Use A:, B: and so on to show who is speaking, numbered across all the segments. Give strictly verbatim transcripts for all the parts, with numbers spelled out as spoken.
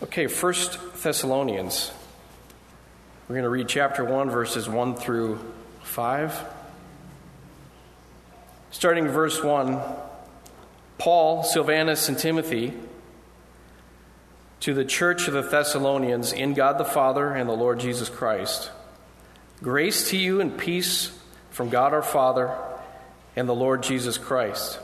A: Okay, First Thessalonians. We're going to read chapter one, verses one through five. Starting verse one, Paul, Silvanus, and Timothy, to the church of the Thessalonians in God the Father and the Lord Jesus Christ. Grace to you and peace from God our Father and the Lord Jesus Christ.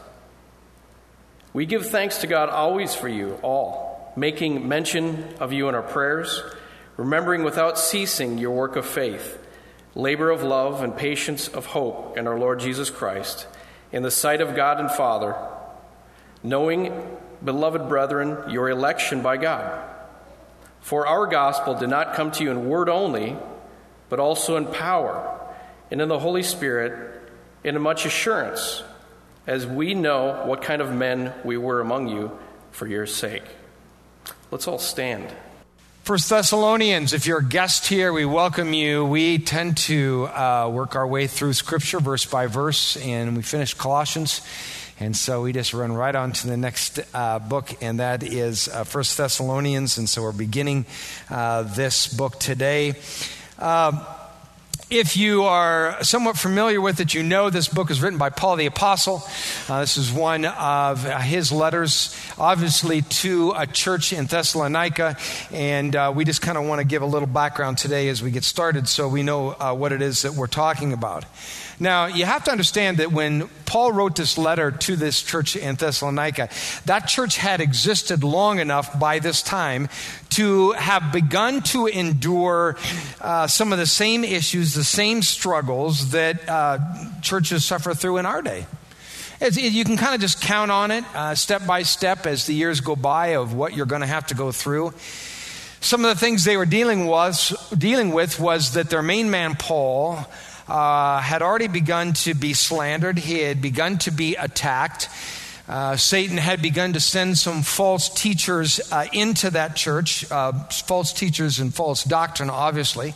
A: We give thanks to God always for you all, making mention of you in our prayers, remembering without ceasing your work of faith, labor of love, and patience of hope in our Lord Jesus Christ, in the sight of God and Father, knowing, beloved brethren, your election by God. For our gospel did not come to you in word only, but also in power, and in the Holy Spirit, and in much assurance, as we know what kind of men we were among you for your sake. Let's all stand.
B: First Thessalonians, if you're a guest here, we welcome you. We tend to uh, work our way through Scripture verse by verse, and we finished Colossians, and so we just run right on to the next uh, book, and that is uh, First Thessalonians, and so we're beginning uh, this book today. Uh, If you are somewhat familiar with it, you know this book is written by Paul the Apostle. Uh, this is one of his letters, obviously, to a church in Thessalonica. And uh, we just kind of want to give a little background today as we get started so we know uh, what it is that we're talking about. Now, you have to understand that when Paul wrote this letter to this church in Thessalonica, that church had existed long enough by this time to have begun to endure uh, some of the same issues, the same struggles that uh, churches suffer through in our day. It's, you can kind of just count on it uh, step by step as the years go by of what you're going to have to go through. Some of the things they were dealing was dealing with was that their main man, Paul, Uh, had already begun to be slandered. He had begun to be attacked. Uh, Satan had begun to send some false teachers uh, into that church, uh, false teachers and false doctrine, obviously.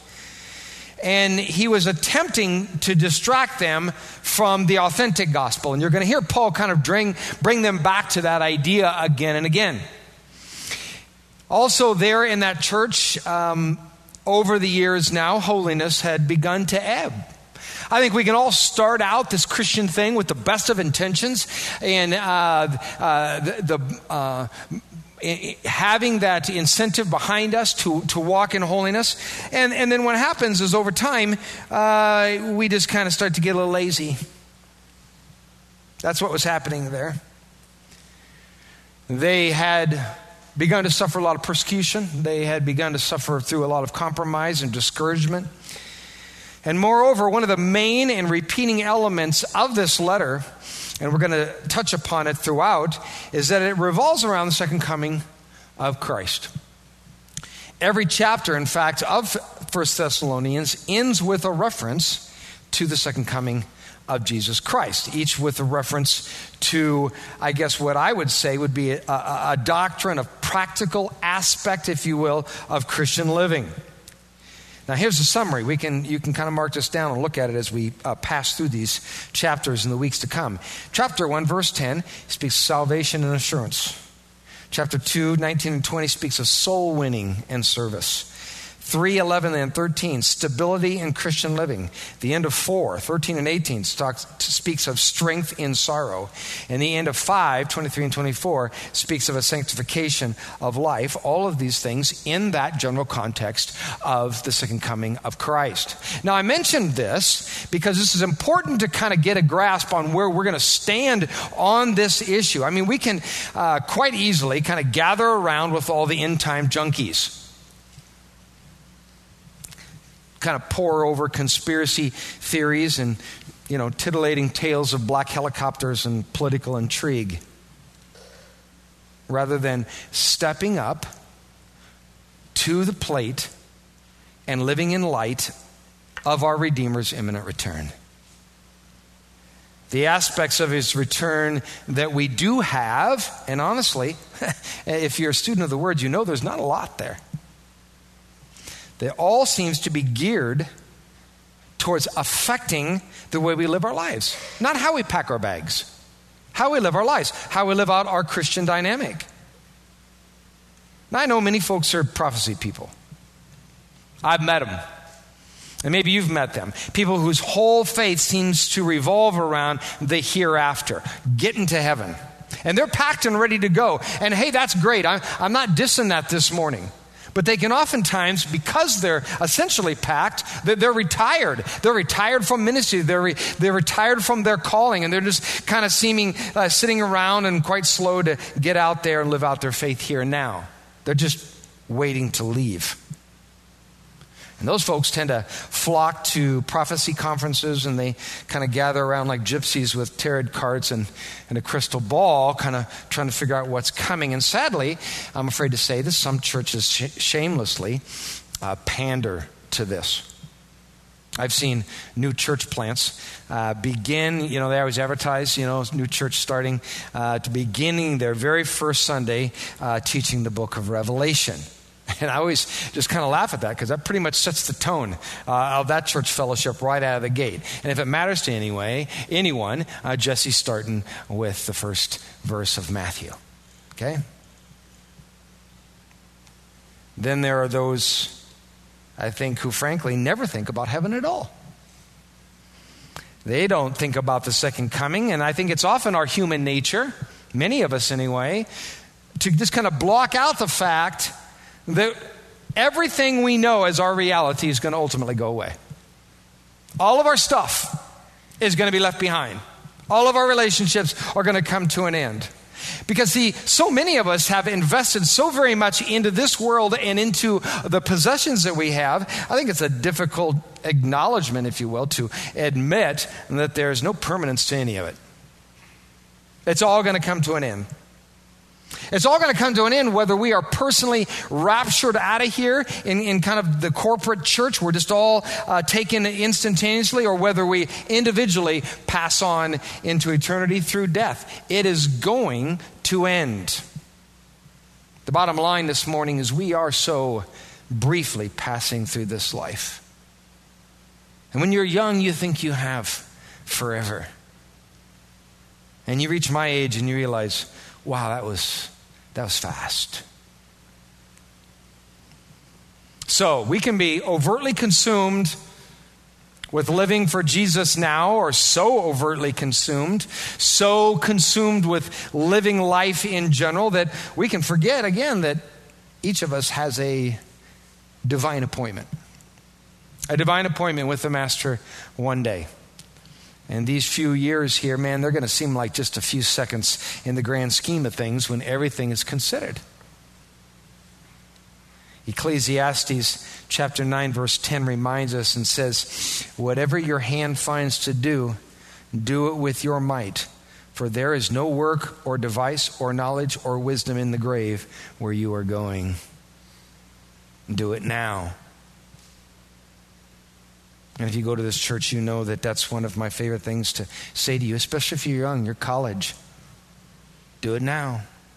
B: And he was attempting to distract them from the authentic gospel. And you're going to hear Paul kind of bring, bring them back to that idea again and again. Also there in that church, um, over the years now, holiness had begun to ebb. I think we can all start out this Christian thing with the best of intentions and uh, uh, the, the uh, having that incentive behind us to, to walk in holiness. And, and then what happens is over time, uh, we just kind of start to get a little lazy. That's what was happening there. They had begun to suffer a lot of persecution. They had begun to suffer through a lot of compromise and discouragement. And moreover, one of the main and repeating elements of this letter, and we're going to touch upon it throughout, is that it revolves around the second coming of Christ. Every chapter, in fact, of First Thessalonians ends with a reference to the second coming of Jesus Christ, each with a reference to, I guess what I would say would be a, a, a doctrine, a practical aspect, if you will, of Christian living. Now here's the summary. We can you can kind of mark this down and look at it as we uh, pass through these chapters in the weeks to come. Chapter one, verse ten, speaks of salvation and assurance. Chapter two, nineteen and twenty speaks of soul winning and service. three, eleven, and thirteen, stability in Christian living. The end of four, thirteen and eighteen, talks, speaks of strength in sorrow. And the end of five, twenty-three and twenty-four, speaks of a sanctification of life. All of these things in that general context of the second coming of Christ. Now, I mentioned this because this is important to kind of get a grasp on where we're going to stand on this issue. I mean, we can uh, quite easily kind of gather around with all the end-time junkies, kind of pour over conspiracy theories and, you know, titillating tales of black helicopters and political intrigue, rather than stepping up to the plate and living in light of our Redeemer's imminent return. The aspects of his return that we do have, and honestly, if you're a student of the Word, you know there's not a lot there. It all seems to be geared towards affecting the way we live our lives. Not how we pack our bags, how we live our lives, how we live out our Christian dynamic. And I know many folks are prophecy people. I've met them. And maybe you've met them. People whose whole faith seems to revolve around the hereafter, getting to heaven. And they're packed and ready to go. And hey, that's great. I'm, I'm not dissing that this morning. But they can oftentimes, because they're essentially packed, they're, they're retired. They're retired from ministry. They're, re, they're retired from their calling. And they're just kind of seeming, uh, sitting around and quite slow to get out there and live out their faith here and now. They're just waiting to leave. And those folks tend to flock to prophecy conferences, and they kind of gather around like gypsies with tarot cards and, and a crystal ball, kind of trying to figure out what's coming. And sadly, I'm afraid to say this, some churches sh- shamelessly uh, pander to this. I've seen new church plants uh, begin, you know, they always advertise, you know, new church starting uh, to beginning their very first Sunday uh, teaching the book of Revelation. And I always just kind of laugh at that because that pretty much sets the tone uh, of that church fellowship right out of the gate. And if it matters to anyway, anyone, uh, Jesse's starting with the first verse of Matthew. Okay? Then there are those, I think, who frankly never think about heaven at all. They don't think about the second coming, and I think it's often our human nature, many of us anyway, to just kind of block out the fact that everything we know as our reality is going to ultimately go away. All of our stuff is going to be left behind. All of our relationships are going to come to an end. Because see, so many of us have invested so very much into this world and into the possessions that we have. I think it's a difficult acknowledgement, if you will, to admit that there's no permanence to any of it. It's all going to come to an end. It's all going to come to an end whether we are personally raptured out of here in, in kind of the corporate church, we're just all uh, taken instantaneously, or whether we individually pass on into eternity through death. It is going to end. The bottom line this morning is we are so briefly passing through this life. And when you're young, you think you have forever. And you reach my age and you realize, wow, that was that was fast. So we can be overtly consumed with living for Jesus now, or so overtly consumed, so consumed with living life in general that we can forget again that each of us has a divine appointment. A divine appointment with the Master one day. And these few years here, man, they're going to seem like just a few seconds in the grand scheme of things when everything is considered. Ecclesiastes chapter nine, verse ten reminds us and says, whatever your hand finds to do, do it with your might. For there is no work or device or knowledge or wisdom in the grave where you are going. Do it now. And if you go to this church, you know that that's one of my favorite things to say to you, especially if you're young, you're college. Do it now.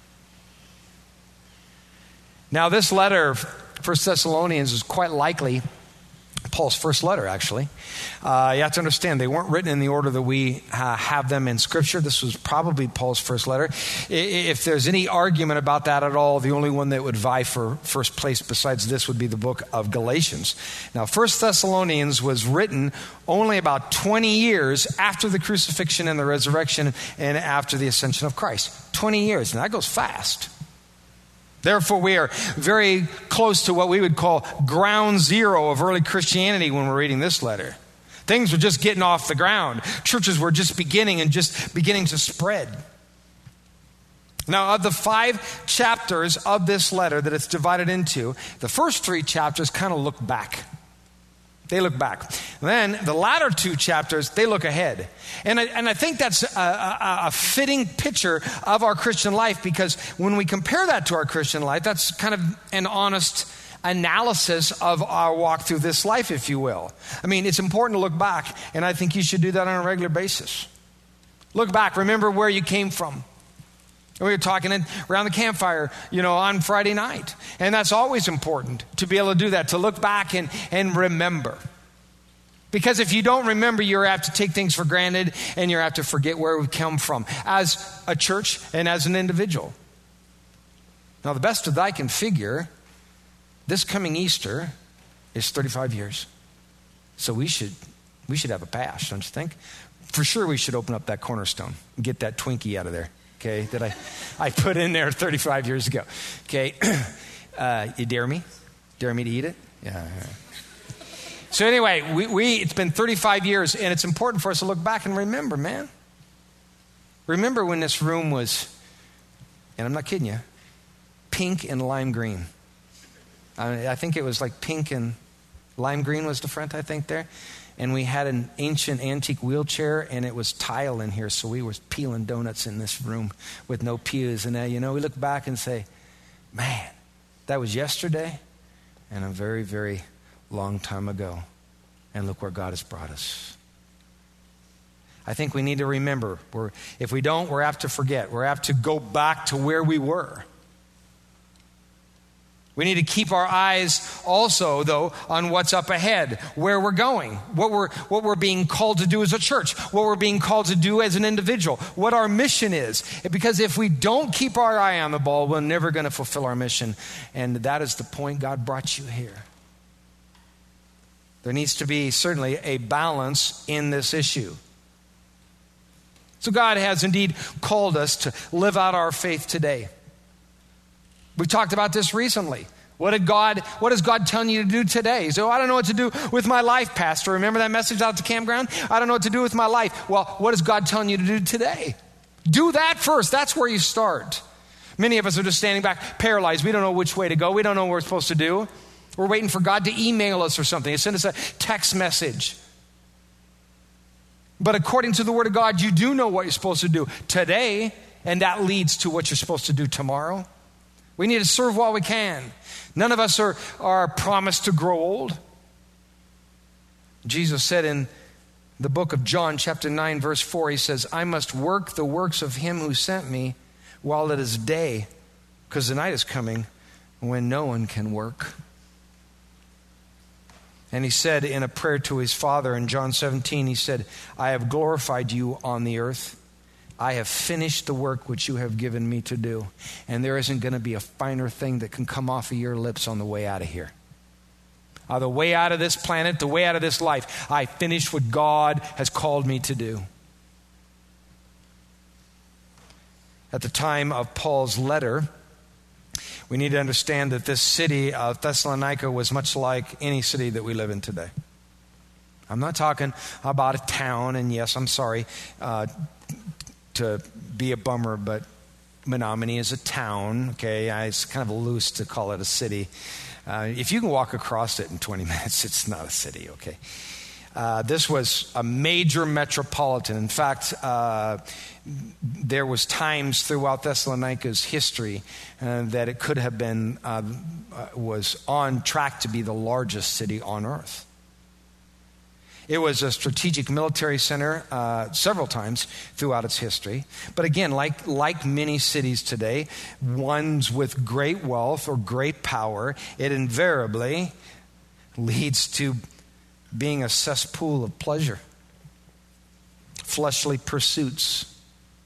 B: Now, this letter, First Thessalonians, is quite likely Paul's first letter, actually. Uh, you have to understand, they weren't written in the order that we uh, have them in Scripture. This was probably Paul's first letter. If there's any argument about that at all, the only one that would vie for first place besides this would be the book of Galatians. Now, First Thessalonians was written only about twenty years after the crucifixion and the resurrection and after the ascension of Christ. twenty years, and that goes fast. Therefore, we are very close to what we would call ground zero of early Christianity when we're reading this letter. Things were just getting off the ground. Churches were just beginning and just beginning to spread. Now, of the five chapters of this letter that it's divided into, the first three chapters kind of look back. They look back. And then the latter two chapters, they look ahead. And I, and I think that's a, a, a fitting picture of our Christian life, because when we compare that to our Christian life, that's kind of an honest analysis of our walk through this life, if you will. I mean, it's important to look back, and I think you should do that on a regular basis. Look back. Remember where you came from. We were talking around the campfire, you know, on Friday night. And that's always important to be able to do that, to look back and, and remember. Because if you don't remember, you're apt to take things for granted and you're apt to forget where we come from as a church and as an individual. Now, the best that I can figure, this coming Easter is thirty-five years. So we should we should have a bash, don't you think? For sure we should open up that Cornerstone and get that Twinkie out of there, okay, that I, I put in there thirty-five years ago. Okay, uh, you dare me? Dare me to eat it? Yeah. yeah. So anyway, we, we it's been thirty-five years, and it's important for us to look back and remember, man. Remember when this room was, and I'm not kidding you, pink and lime green. I, I think it was like pink and lime green was the front, I think, there. And we had an ancient antique wheelchair, and it was tile in here, so we were peeling donuts in this room with no pews. And, uh, you know, we look back and say, man, that was yesterday and a very, very long time ago. And look where God has brought us. I think we need to remember. We're, if we don't, we're apt to forget. We're apt to go back to where we were. We need to keep our eyes also, though, on what's up ahead, where we're going, what we're, what we're being called to do as a church, what we're being called to do as an individual, what our mission is. Because if we don't keep our eye on the ball, we're never going to fulfill our mission. And that is the point God brought you here. There needs to be certainly a balance in this issue. So God has indeed called us to live out our faith today. We talked about this recently. What did God, what is God telling you to do today? So I don't know what to do with my life, Pastor. Remember that message out at the campground? I don't know what to do with my life. Well, what is God telling you to do today? Do that first. That's where you start. Many of us are just standing back, paralyzed. We don't know which way to go. We don't know what we're supposed to do. We're waiting for God to email us or something. Send us a text message. But according to the Word of God, you do know what you're supposed to do today, and that leads to what you're supposed to do tomorrow. We need to serve while we can. None of us are, are promised to grow old. Jesus said in the book of John, chapter nine, verse four, he says, I must work the works of him who sent me while it is day, because the night is coming when no one can work. And he said in a prayer to his Father in John seventeen, he said, I have glorified you on the earth. I have finished the work which you have given me to do. And there isn't going to be a finer thing that can come off of your lips on the way out of here. On the way out of this planet, the way out of this life, I finished what God has called me to do. At the time of Paul's letter, we need to understand that this city of Thessalonica was much like any city that we live in today. I'm not talking about a town, and yes, I'm sorry, uh, to be a bummer, but Menominee is a town, okay? It's kind of loose to call it a city. Uh, if you can walk across it in twenty minutes, it's not a city, okay? Uh, this was a major metropolitan. In fact, uh, there was times throughout Thessalonica's history uh, that it could have been, uh, was on track to be the largest city on earth. It was a strategic military center uh, several times throughout its history. But again, like, like many cities today, ones with great wealth or great power, it invariably leads to being a cesspool of pleasure, fleshly pursuits.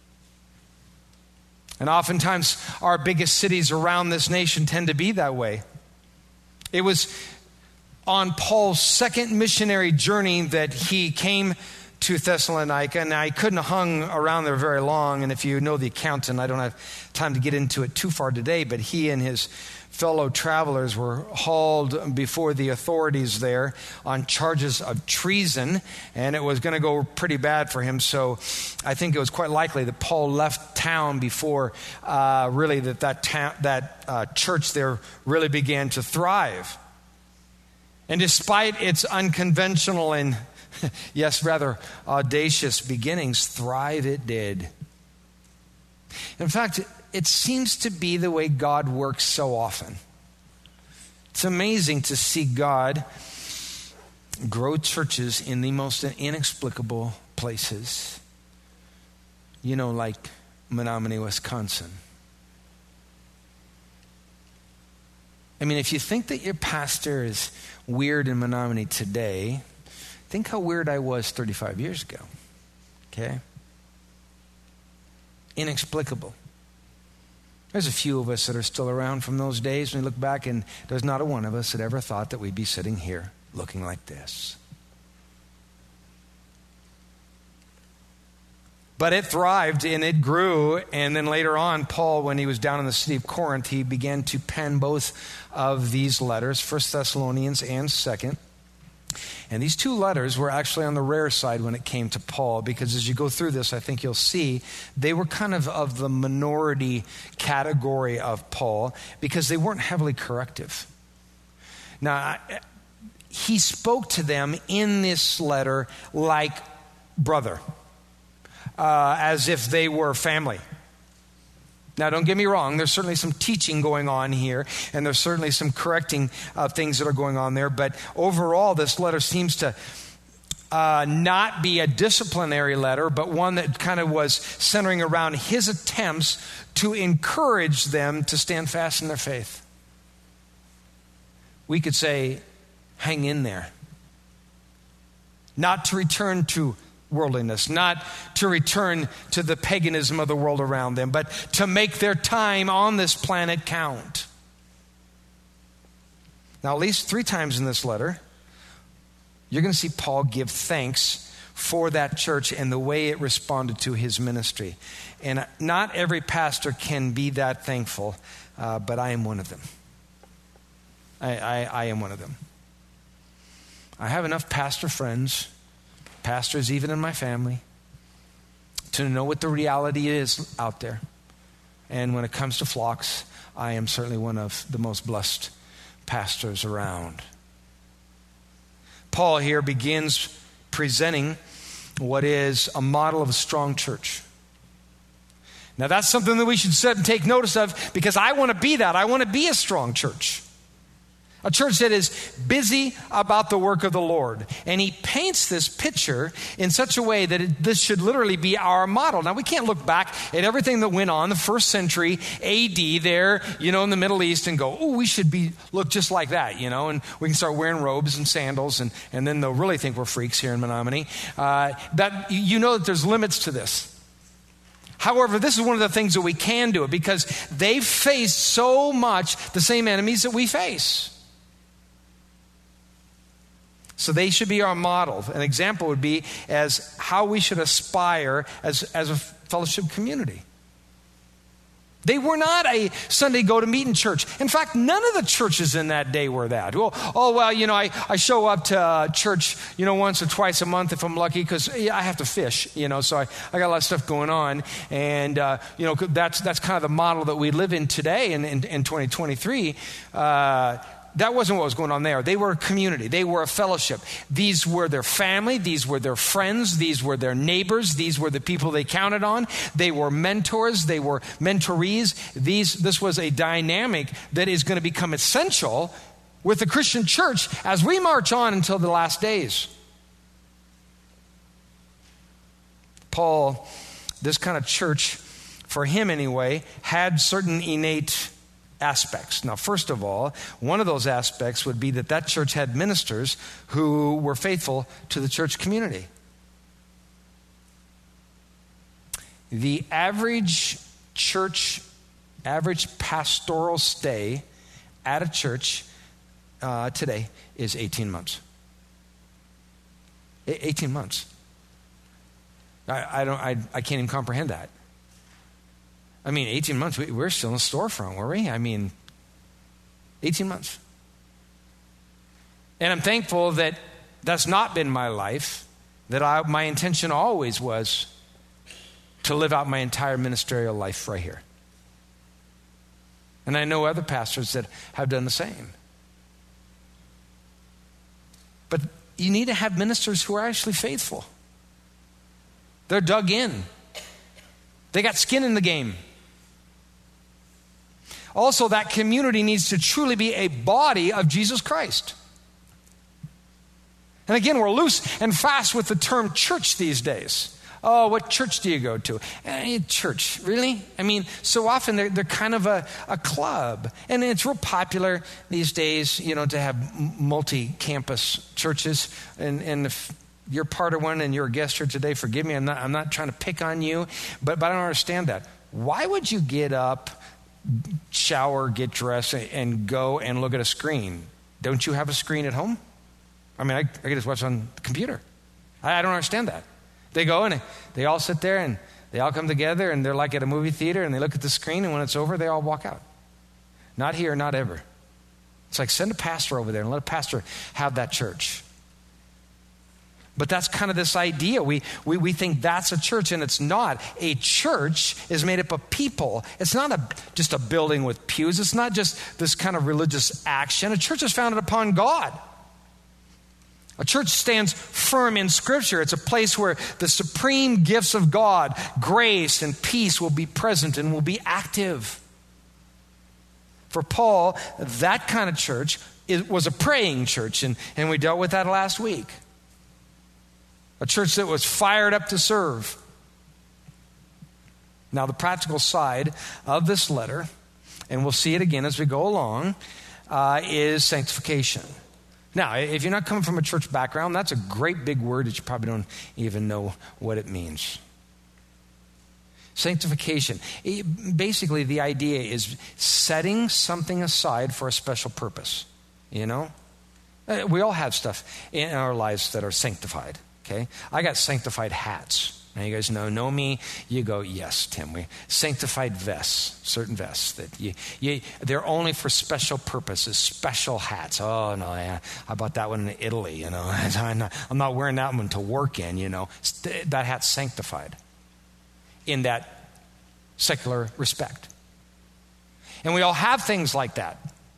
B: And oftentimes, our biggest cities around this nation tend to be that way. It was on Paul's second missionary journey that he came to Thessalonica. Now, he couldn't have hung around there very long, and if you know the account, and I don't have time to get into it too far today, but he and his fellow travelers were hauled before the authorities there on charges of treason, and it was going to go pretty bad for him. So I think it was quite likely that Paul left town before uh, really that that, ta- that uh, church there really began to thrive. And despite its unconventional and, yes, rather audacious beginnings, thrive it did. In fact, it seems to be the way God works so often. It's amazing to see God grow churches in the most inexplicable places. You know, like Menominee, Wisconsin. I mean, if you think that your pastor is weird in Menominee today, think how weird I was thirty-five years ago. Okay? Inexplicable. There's a few of us that are still around from those days. When we look back, and there's not a one of us that ever thought that we'd be sitting here looking like this. But it thrived and it grew. And then later on, Paul, when he was down in the city of Corinth, he began to pen both of these letters, First Thessalonians and Second. And these two letters were actually on the rare side when it came to Paul, because as you go through this, I think you'll see they were kind of of the minority category of Paul because they weren't heavily corrective. Now, he spoke to them in this letter like brother. Uh, as if they were family. Now, don't get me wrong. There's certainly some teaching going on here, and there's certainly some correcting uh, things that are going on there. But overall, this letter seems to uh, not be a disciplinary letter, but one that kind of was centering around his attempts to encourage them to stand fast in their faith. We could say, hang in there. Not to return to worldliness, not to return to the paganism of the world around them, but to make their time on this planet count. Now, at least three times in this letter, you're going to see Paul give thanks for that church and the way it responded to his ministry. And not every pastor can be that thankful, uh, but I am one of them. I, I, I am one of them. I have enough pastor friends, pastors even in my family, to know what the reality is out there. And when it comes to flocks, I am certainly one of the most blessed pastors around. Paul here begins presenting what is a model of a strong church. Now that's something that we should sit and take notice of, because I want to be that. I want to be a strong church. A church that is busy about the work of the Lord. And he paints this picture in such a way that it, this should literally be our model. Now, we can't look back at everything that went on the first century A D there, you know, in the Middle East and go, oh, we should be look just like that, you know, and we can start wearing robes and sandals, and, and then they'll really think we're freaks here in Menominee. Uh, that, you know that there's limits to this. However, this is one of the things that we can do, because they face so much the same enemies that we face. So they should be our model. An example would be as how we should aspire as, as a fellowship community. They were not a Sunday go-to-meeting church. In fact, none of the churches in that day were that. Well, oh, well, you know, I, I show up to uh, church, you know, once or twice a month if I'm lucky, because yeah, I have to fish, you know, so I, I got a lot of stuff going on. And, uh, you know, that's that's kind of the model that we live in today in, in, in twenty twenty-three. Uh That wasn't what was going on there. They were a community. They were a fellowship. These were their family. These were their friends. These were their neighbors. These were the people they counted on. They were mentors. They were mentorees. These, this was a dynamic that is going to become essential with the Christian church as we march on until the last days. Paul, this kind of church, for him anyway, had certain innate aspects. Now, first of all, one of those aspects would be that that church had ministers who were faithful to the church community. The average church, average pastoral stay at a church uh, today is eighteen months. eighteen months. I, I don't. I, I can't even comprehend that. I mean, eighteen months, we, we're still in the storefront, were we? I mean, eighteen months. And I'm thankful that that's not been my life, that I, my intention always was to live out my entire ministerial life right here. And I know other pastors that have done the same. But you need to have ministers who are actually faithful. They're dug in. They got skin in the game. Also, that community needs to truly be a body of Jesus Christ. And again, we're loose and fast with the term church these days. Oh, what church do you go to? Eh, church, really? I mean, so often they're, they're kind of a, a club. And it's real popular these days, you know, to have multi-campus churches. And, and if you're part of one and you're a guest here today, forgive me, I'm not, I'm not trying to pick on you, but, but I don't understand that. Why would you get up shower, get dressed, and go and look at a screen. Don't you have a screen at home? I mean, I, I can just watch on the computer. I, I don't understand that. They go and they all sit there and they all come together and they're like at a movie theater and they look at the screen, and when it's over, they all walk out. Not here, not ever. It's like, send a pastor over there and let a pastor have that church. But that's kind of this idea. We, we we think that's a church, and it's not. A church is made up of people. It's not a just a building with pews. It's not just this kind of religious action. A church is founded upon God. A church stands firm in Scripture. It's a place where the supreme gifts of God, grace and peace, will be present and will be active. For Paul, that kind of church is, was a praying church, and, and we dealt with that last week. A church that was fired up to serve. Now, the practical side of this letter, and we'll see it again as we go along, uh, is sanctification. Now, if you're not coming from a church background, that's a great big word that you probably don't even know what it means. Sanctification. It, basically, the idea is setting something aside for a special purpose. You know? Uh, we all have stuff in our lives that are sanctified. Okay? I got sanctified hats. Now you guys know, know me, you go, yes, Tim, we sanctified vests, certain vests that you, you, they're only for special purposes, special hats. Oh no, yeah, I bought that one in Italy, you know. I'm not, I'm not wearing that one to work in, you know. That hat's sanctified in that secular respect. And we all have things like that.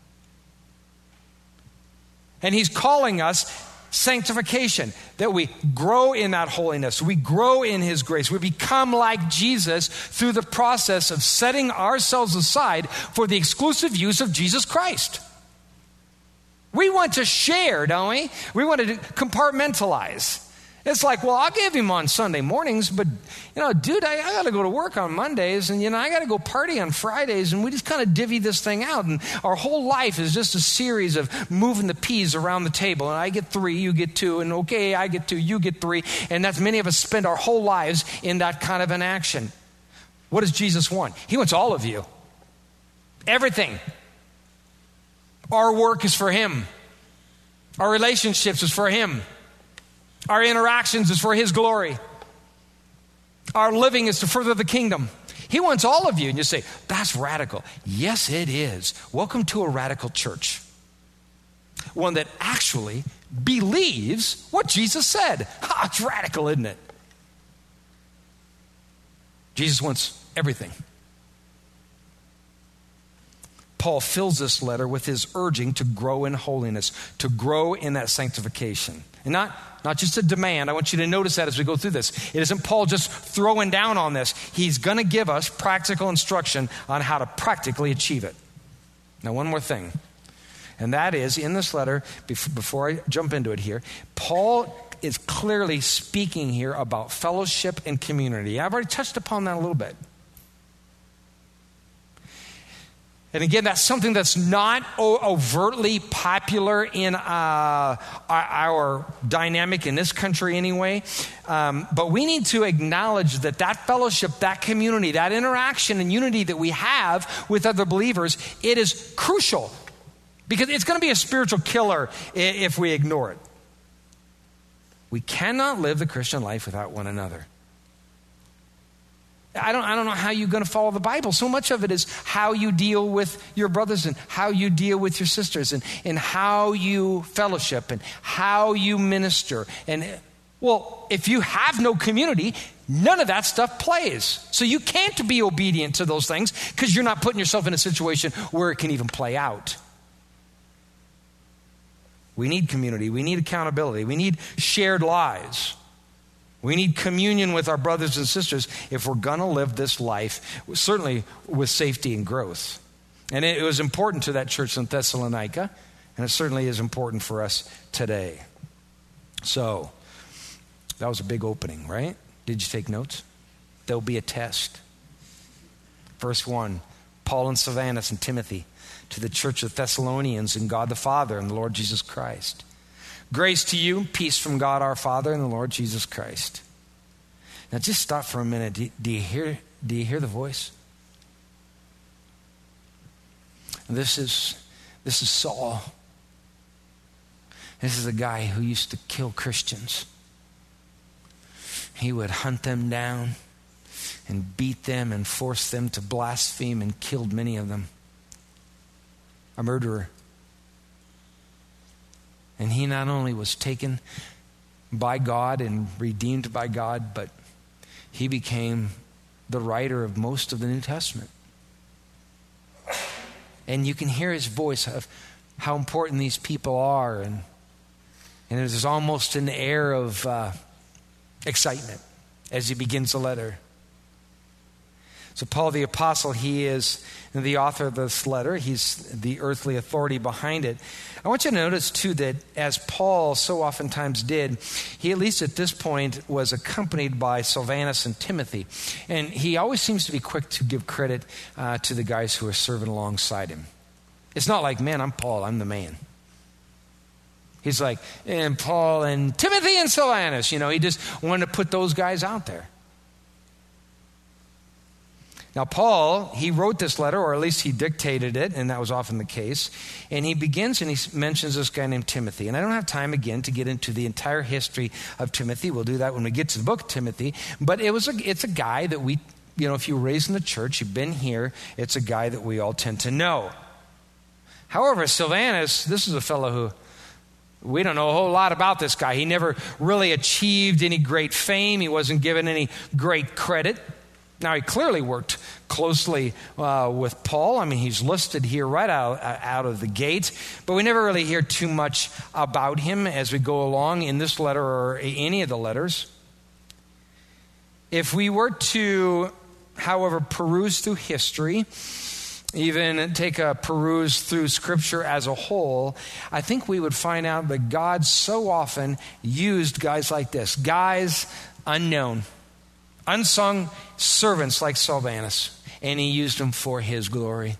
B: And he's calling us sanctification, that we grow in that holiness, we grow in his grace, we become like Jesus through the process of setting ourselves aside for the exclusive use of Jesus Christ. We want to share, don't we? We want to compartmentalize. It's like, well, I'll give him on Sunday mornings, but, you know, dude, I, I got to go to work on Mondays, and, you know, I got to go party on Fridays, and we just kind of divvy this thing out, and our whole life is just a series of moving the peas around the table, and I get three, you get two, and okay, I get two, you get three, and that's many of us spend our whole lives in that kind of an action. What does Jesus want? He wants all of you. Everything. Our work is for him. Our relationships is for him. Our interactions is for his glory. Our living is to further the kingdom. He wants all of you. And you say, that's radical. Yes, it is. Welcome to a radical church. One that actually believes what Jesus said. Ha, it's radical, isn't it? Jesus wants everything. Paul fills this letter with his urging to grow in holiness, to grow in that sanctification. And not, not just a demand. I want you to notice that as we go through this. It isn't Paul just throwing down on this. He's going to give us practical instruction on how to practically achieve it. Now, one more thing. And that is, in this letter, before I jump into it here, Paul is clearly speaking here about fellowship and community. I've already touched upon that a little bit. And again, that's something that's not overtly popular in uh, our, our dynamic in this country anyway. Um, but we need to acknowledge that that fellowship, that community, that interaction and unity that we have with other believers, it is crucial. Because it's going to be a spiritual killer if we ignore it. We cannot live the Christian life without one another. I don't, I don't know how you're going to follow the Bible. So much of it is how you deal with your brothers and how you deal with your sisters and, and how you fellowship and how you minister. And, well, if you have no community, none of that stuff plays. So you can't be obedient to those things because you're not putting yourself in a situation where it can even play out. We need community. We need accountability. We need shared lives. We need communion with our brothers and sisters if we're going to live this life, certainly with safety and growth. And it was important to that church in Thessalonica, and it certainly is important for us today. So, that was a big opening, right? Did you take notes? There'll be a test. Verse one, Paul and Silvanus and Timothy to the church of Thessalonians in God the Father and the Lord Jesus Christ. Grace to you, peace from God our Father and the Lord Jesus Christ. Now just stop for a minute. Do, do you hear, do you hear the voice? This is, this is Saul. This is a guy who used to kill Christians. He would hunt them down and beat them and force them to blaspheme and killed many of them. A murderer. And he not only was taken by God and redeemed by God, but he became the writer of most of the New Testament. And you can hear his voice of how important these people are. And, and there's almost an air of uh, excitement as he begins the letter. So Paul the Apostle, he is the author of this letter. He's the earthly authority behind it. I want you to notice, too, that as Paul so oftentimes did, he, at least at this point, was accompanied by Silvanus and Timothy. And he always seems to be quick to give credit uh, to the guys who are serving alongside him. It's not like, man, I'm Paul, I'm the man. He's like, and Paul and Timothy and Silvanus. You know, he just wanted to put those guys out there. Now, Paul, he wrote this letter, or at least he dictated it, and that was often the case. And he begins and he mentions this guy named Timothy. And I don't have time, again, to get into the entire history of Timothy. We'll do that when we get to the book of Timothy. But it was a, it's a guy that we, you know, if you were raised in the church, you've been here, it's a guy that we all tend to know. However, Silvanus, this is a fellow who, we don't know a whole lot about this guy. He never really achieved any great fame. He wasn't given any great credit. Now, he clearly worked closely uh, with Paul. I mean, he's listed here right out, uh, out of the gate. But we never really hear too much about him as we go along in this letter or any of the letters. If we were to, however, peruse through history, even take a peruse through Scripture as a whole, I think we would find out that God so often used guys like this, guys unknown, unsung servants like Silvanus, and he used them for his glory.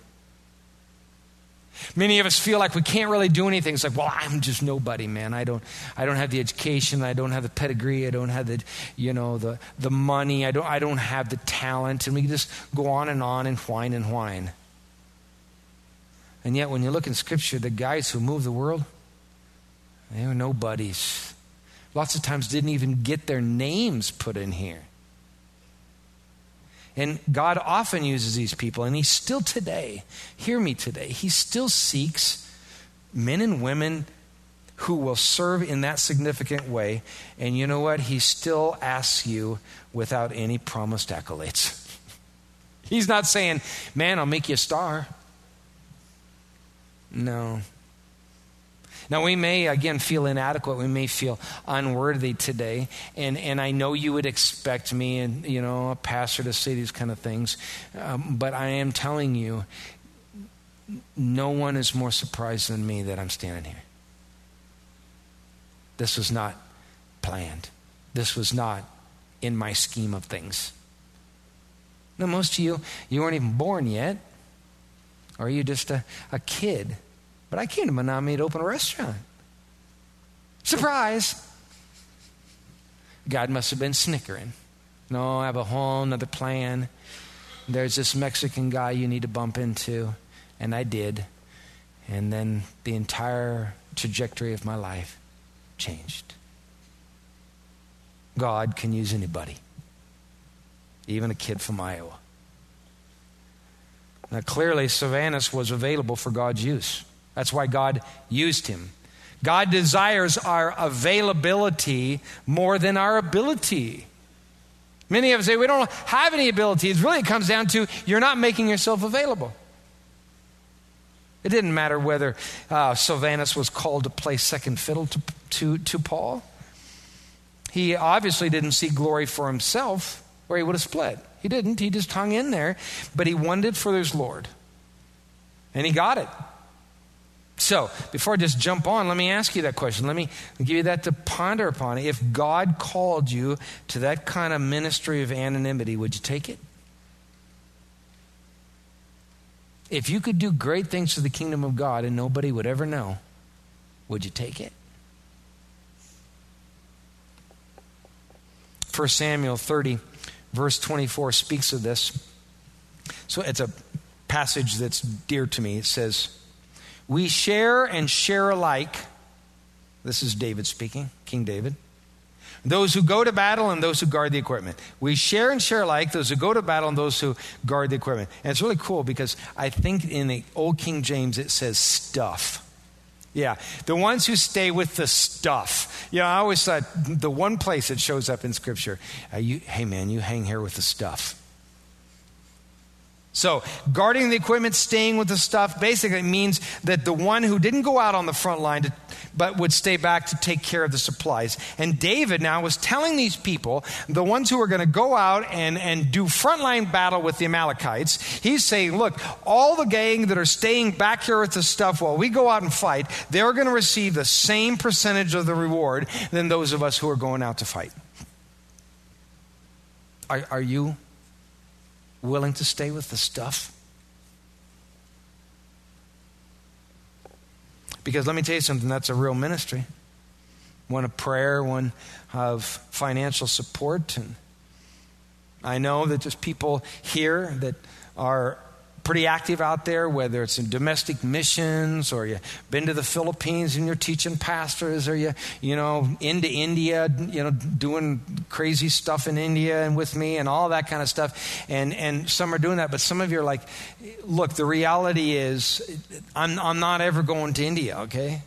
B: Many of us feel like we can't really do anything. It's like, well, I'm just nobody, man. I don't I don't have the education, I don't have the pedigree, I don't have the, you know, the the money, I don't I don't have the talent, and we just go on and on and whine and whine. And yet when you look in Scripture, the guys who moved the world, they were nobodies. Lots of times didn't even get their names put in here. And God often uses these people, and he still today, hear me today, he still seeks men and women who will serve in that significant way. And you know what? He still asks you without any promised accolades. He's not saying, man, I'll make you a star. No. Now, we may, again, feel inadequate. We may feel unworthy today. And, and I know you would expect me and, you know, a pastor to say these kind of things. Um, but I am telling you, no one is more surprised than me that I'm standing here. This was not planned. This was not in my scheme of things. Now, most of you, you weren't even born yet. Or you just a, a kid. But I came to Menominee to open a restaurant. Surprise! God must have been snickering. No, I have a whole nother plan. There's this Mexican guy you need to bump into. And I did. And then the entire trajectory of my life changed. God can use anybody. Even a kid from Iowa. Now clearly, Silvanus was available for God's use. That's why God used him. God desires our availability more than our ability. Many of us say we don't have any abilities. Really, it comes down to you're not making yourself available. It didn't matter whether uh, Silvanus was called to play second fiddle to, to, to Paul. He obviously didn't seek glory for himself, or he would have split. He didn't. He just hung in there, but he wanted it for his Lord. And he got it. So, before I just jump on, let me ask you that question. Let me give you that to ponder upon. If God called you to that kind of ministry of anonymity, would you take it? If you could do great things for the kingdom of God and nobody would ever know, would you take it? First Samuel thirty, verse twenty-four speaks of this. So it's a passage that's dear to me. It says, we share and share alike. This is David speaking, King David. Those who go to battle and those who guard the equipment. We share and share alike, those who go to battle and those who guard the equipment. And it's really cool because I think in the old King James it says stuff. Yeah, the ones who stay with the stuff. You know, I always thought the one place it shows up in Scripture, uh, you, hey man, you hang here with the stuff. So guarding the equipment, staying with the stuff, basically means that the one who didn't go out on the front line to, but would stay back to take care of the supplies. And David now was telling these people, the ones who are going to go out and, and do frontline battle with the Amalekites, he's saying, look, all the gang that are staying back here with the stuff while we go out and fight, they're going to receive the same percentage of the reward than those of us who are going out to fight. Are, are you willing to stay with the stuff? Because let me tell you something, that's a real ministry. One of prayer, one of financial support. And I know that there's people here that are pretty active out there, whether it's in domestic missions or you've been to the Philippines and you're teaching pastors, or you, you know, into India, you know, doing crazy stuff in India and with me and all that kind of stuff. And and some are doing that, but some of you are like, look, the reality is I'm I'm not ever going to India, okay?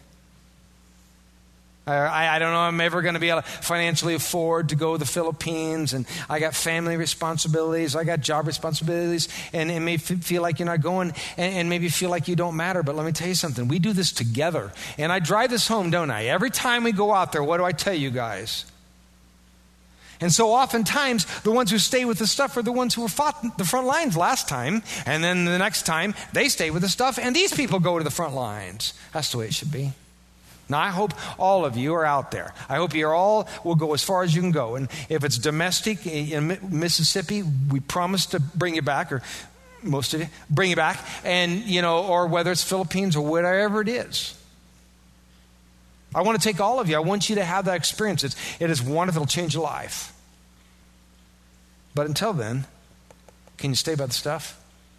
B: I, I don't know I'm ever going to be able to financially afford to go to the Philippines, and I got family responsibilities, I got job responsibilities, and it may f- feel like you're not going, and, and maybe feel like you don't matter, but let me tell you something, we do this together, and I drive this home, don't I? Every time we go out there, what do I tell you guys? And so oftentimes, the ones who stay with the stuff are the ones who fought the front lines last time, and then the next time, they stay with the stuff, and these people go to the front lines. That's the way it should be. Now, I hope all of you are out there. I hope you all will go as far as you can go. And if it's domestic in Mississippi, we promise to bring you back, or most of you, bring you back. And, you know, or whether it's Philippines or whatever it is. I want to take all of you. I want you to have that experience. It's, it is wonderful. It'll change your life. But until then, can you stay by the stuff?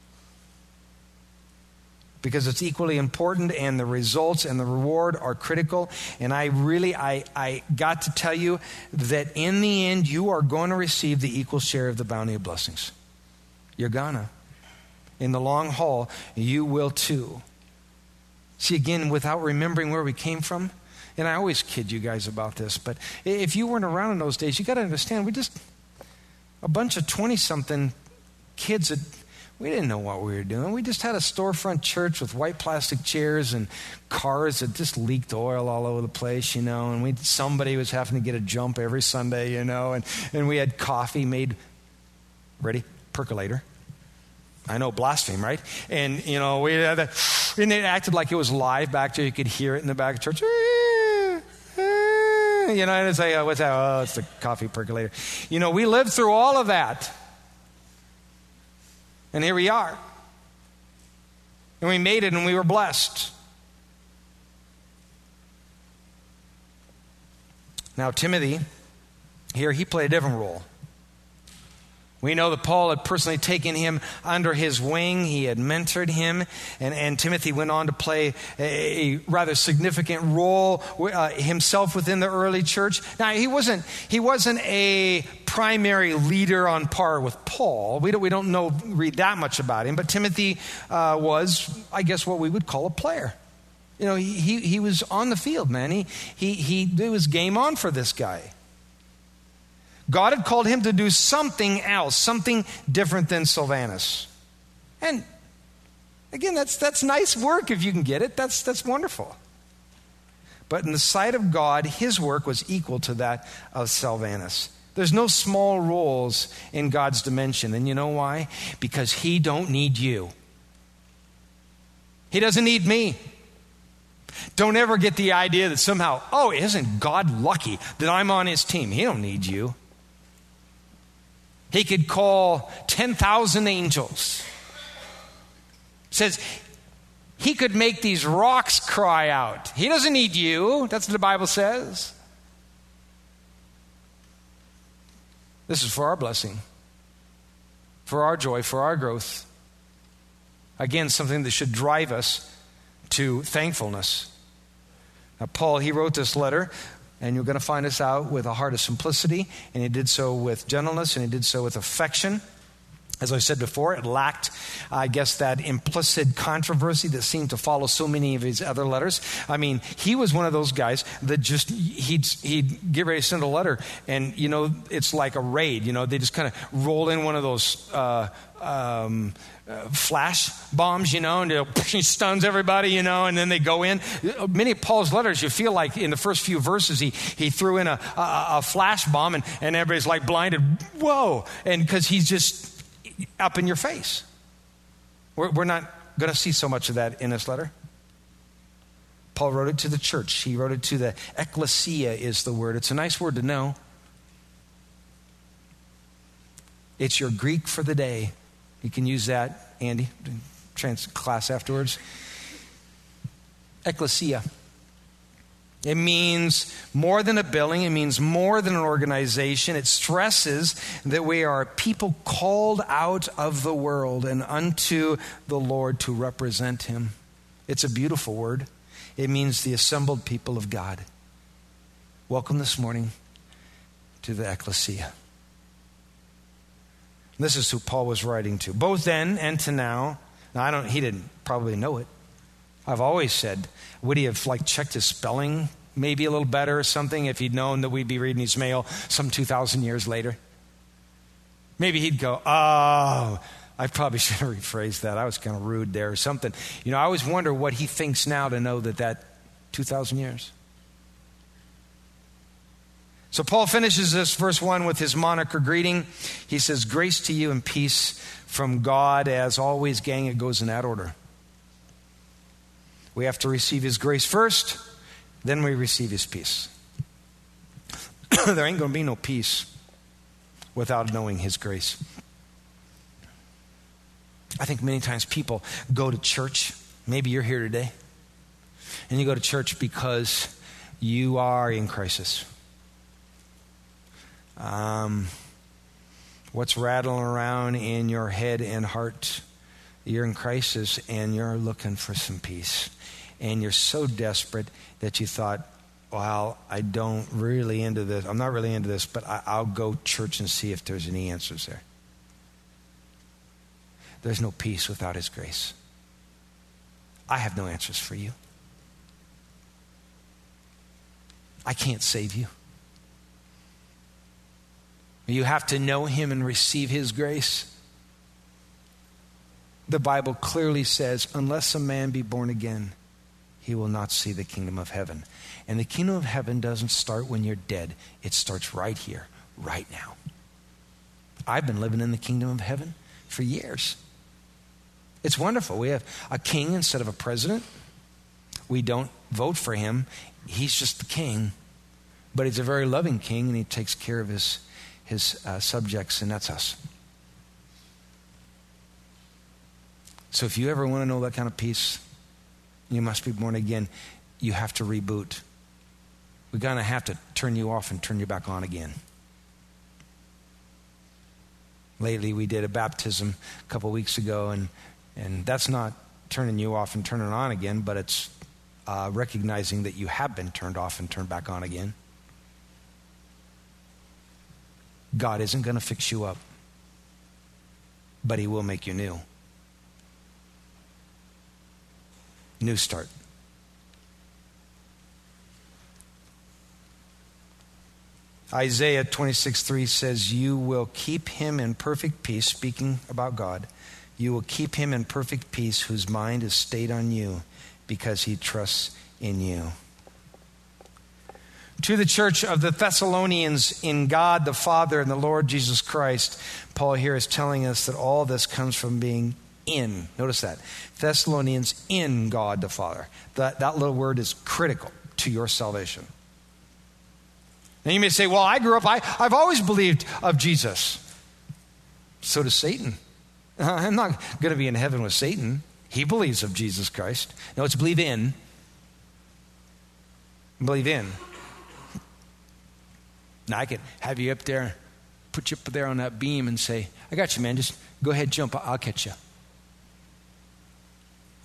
B: Because it's equally important, and the results and the reward are critical. And I really, I, I got to tell you that in the end, you are going to receive the equal share of the bounty of blessings. You're gonna. In the long haul, you will too. See, again, without remembering where we came from, and I always kid you guys about this, but if you weren't around in those days, you got to understand, we just, a bunch of twenty-something kids that, we didn't know what we were doing. We just had a storefront church with white plastic chairs and cars that just leaked oil all over the place, you know, and we somebody was having to get a jump every Sunday, you know, and, and we had coffee made, ready, percolator. I know, blaspheme, right? And, you know, we had that, and it acted like it was live back there. You could hear it in the back of church. You know, and it's like, oh, what's that? Oh, it's the coffee percolator. You know, we lived through all of that. And here we are. And we made it, and we were blessed. Now, Timothy, here he played a different role. We know that Paul had personally taken him under his wing. He had mentored him. And, and Timothy went on to play a, a rather significant role uh, himself within the early church. Now, he wasn't, he wasn't a primary leader on par with Paul. We don't, we don't know, read that much about him. But Timothy uh, was, I guess, what we would call a player. You know, he, he, he was on the field, man. He, he, he, it was game on for this guy. God had called him to do something else, something different than Silvanus. And again, that's that's nice work if you can get it. That's that's wonderful. But in the sight of God, his work was equal to that of Silvanus. There's no small roles in God's dimension. And you know why? Because he don't need you. He doesn't need me. Don't ever get the idea that somehow, oh, isn't God lucky that I'm on his team? He don't need you. He could call ten thousand angels. It says he could make these rocks cry out. He doesn't need you. That's what the Bible says. This is for our blessing, for our joy, for our growth. Again, something that should drive us to thankfulness. Now, Paul, he wrote this letter, and you're going to find us out with a heart of simplicity, and he did so with gentleness, and he did so with affection. As I said before, it lacked, I guess, that implicit controversy that seemed to follow so many of his other letters. I mean, he was one of those guys that just, he'd, he'd get ready to send a letter, and, you know, it's like a raid. You know, they just kind of roll in one of those uh, um, uh, flash bombs, you know, and he stuns everybody, you know, and then they go in. Many of Paul's letters, you feel like in the first few verses, he, he threw in a, a, a flash bomb, and, and everybody's like blinded. Whoa! And because he's just up in your face. We're, we're not going to see so much of that in this letter. Paul wrote it to the church. He wrote it to the ecclesia is the word. It's a nice word to know. It's your Greek for the day. You can use that, Andy, in trans class afterwards. Ecclesia. It means more than a building. It means more than an organization. It stresses that we are a people called out of the world and unto the Lord to represent him. It's a beautiful word. It means the assembled people of God. Welcome this morning to the ecclesia. This is who Paul was writing to, both then and to now. Now, I don't, he didn't probably know it. I've always said, would he have like checked his spelling maybe a little better or something if he'd known that we'd be reading his mail some two thousand years later? Maybe he'd go, oh, I probably should have rephrased that. I was kind of rude there or something. You know, I always wonder what he thinks now to know that that two thousand years. So Paul finishes this verse one with his moniker greeting. He says, grace to you and peace from God. As always, gang, it goes in that order. We have to receive his grace first, then we receive his peace. There ain't going to be no peace without knowing his grace. I think many times people go to church. Maybe you're here today, and you go to church because you are in crisis. Um, what's rattling around in your head and heart? You're in crisis, and you're looking for some peace. And you're so desperate that you thought, well, I don't really into this. I'm not really into this, but I, I'll go to church and see if there's any answers there. There's no peace without his grace. I have no answers for you. I can't save you. You have to know him and receive his grace. The Bible clearly says, unless a man be born again, he will not see the kingdom of heaven. And the kingdom of heaven doesn't start when you're dead. It starts right here, right now. I've been living in the kingdom of heaven for years. It's wonderful. We have a king instead of a president. We don't vote for him. He's just the king. But he's a very loving king, and he takes care of his, his uh, subjects, and that's us. So if you ever want to know that kind of peace, you must be born again. You have to reboot. We're going to have to turn you off and turn you back on again. Lately, we did a baptism a couple weeks ago, and, and that's not turning you off and turning on again, but it's uh, recognizing that you have been turned off and turned back on again. God isn't going to fix you up, but he will make you new. New start. Isaiah twenty-six three says, you will keep him in perfect peace, speaking about God. You will keep him in perfect peace whose mind is stayed on you because he trusts in you. To the church of the Thessalonians in God the Father and the Lord Jesus Christ, Paul here is telling us that all this comes from being in. Notice that. Thessalonians in God the Father. That, that little word is critical to your salvation. Now you may say, well, I grew up, I, I've always believed of Jesus. So does Satan. I'm not going to be in heaven with Satan. He believes of Jesus Christ. No, it's believe in. Believe in. Now I could have you up there, put you up there on that beam and say, I got you, man. Just go ahead, jump. I'll catch you.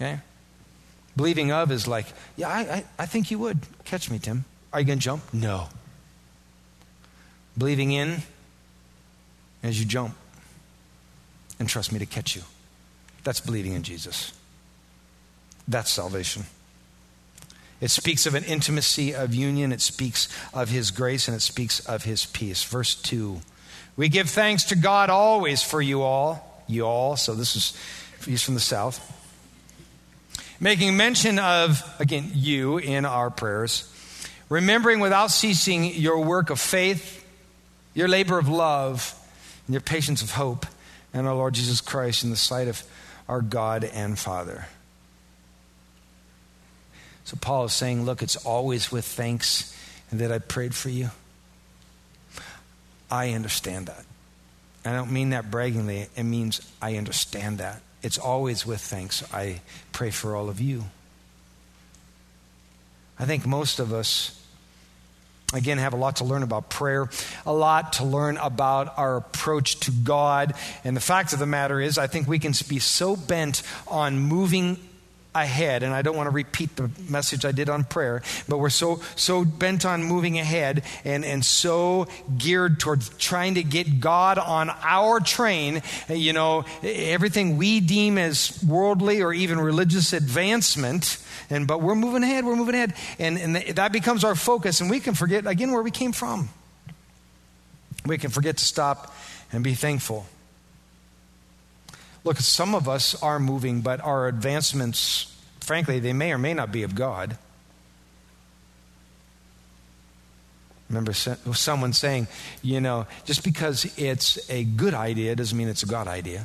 B: Okay? Believing of is like, yeah, I, I, I think you would. Catch me, Tim. Are you going to jump? No. Believing in as you jump and trust me to catch you. That's believing in Jesus. That's salvation. It speaks of an intimacy of union. It speaks of his grace, and it speaks of his peace. Verse two, we give thanks to God always for you all. You all, so this is, he's from the south. Making mention of, again, you in our prayers. Remembering without ceasing your work of faith, your labor of love, and your patience of hope, and our Lord Jesus Christ in the sight of our God and Father. So Paul is saying, look, it's always with thanks that I prayed for you. I understand that. I don't mean that braggingly. It means I understand that. It's always with thanks I pray for all of you. I think most of us, again, have a lot to learn about prayer, a lot to learn about our approach to God. And the fact of the matter is, I think we can be so bent on moving ahead, and I don't want to repeat the message I did on prayer, but we're so so bent on moving ahead and, and so geared towards trying to get God on our train, you know, everything we deem as worldly or even religious advancement, and but we're moving ahead, we're moving ahead, and, and that becomes our focus, and we can forget, again, where we came from. We can forget to stop and be thankful. Look, some of us are moving, but our advancements, frankly, they may or may not be of God. Remember someone saying, you know, just because it's a good idea doesn't mean it's a God idea.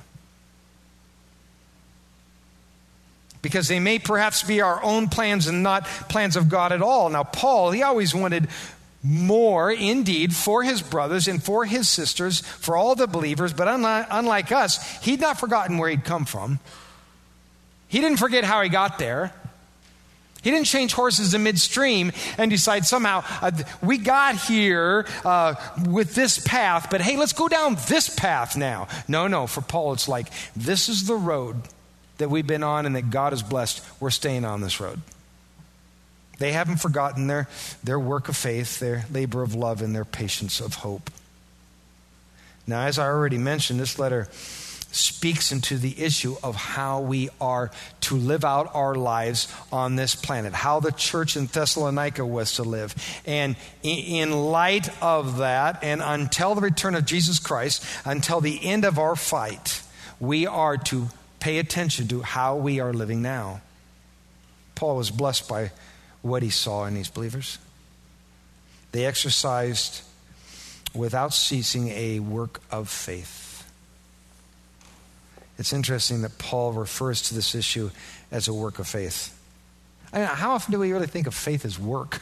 B: Because they may perhaps be our own plans and not plans of God at all. Now, Paul, he always wanted more indeed for his brothers and for his sisters, for all the believers, but unlike, unlike us, he'd not forgotten where he'd come from. He didn't forget how he got there. He didn't change horses in midstream and decide somehow, uh, we got here uh, with this path, but hey, let's go down this path now. No, no, for Paul it's like, this is the road that we've been on and that God has blessed. We're staying on this road. They haven't forgotten their, their work of faith, their labor of love, and their patience of hope. Now, as I already mentioned, this letter speaks into the issue of how we are to live out our lives on this planet, how the church in Thessalonica was to live. And in light of that, and until the return of Jesus Christ, until the end of our fight, we are to pay attention to how we are living now. Paul was blessed by what he saw in these believers. They exercised without ceasing a work of faith. It's interesting that Paul refers to this issue as a work of faith. I mean, how often do we really think of faith as work?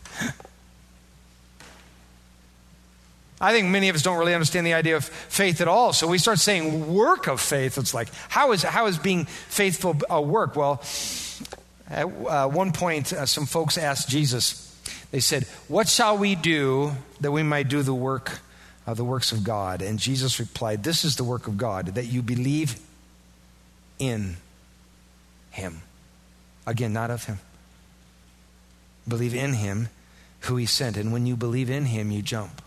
B: I think many of us don't really understand the idea of faith at all. So we start saying work of faith. It's like, how is, how is being faithful a work? Well, at uh, one point, uh, some folks asked Jesus, they said, what shall we do that we might do the work of the works of God? And Jesus replied, this is the work of God, that you believe in him. Again, not of him. Believe in him who he sent. And when you believe in him, you jump.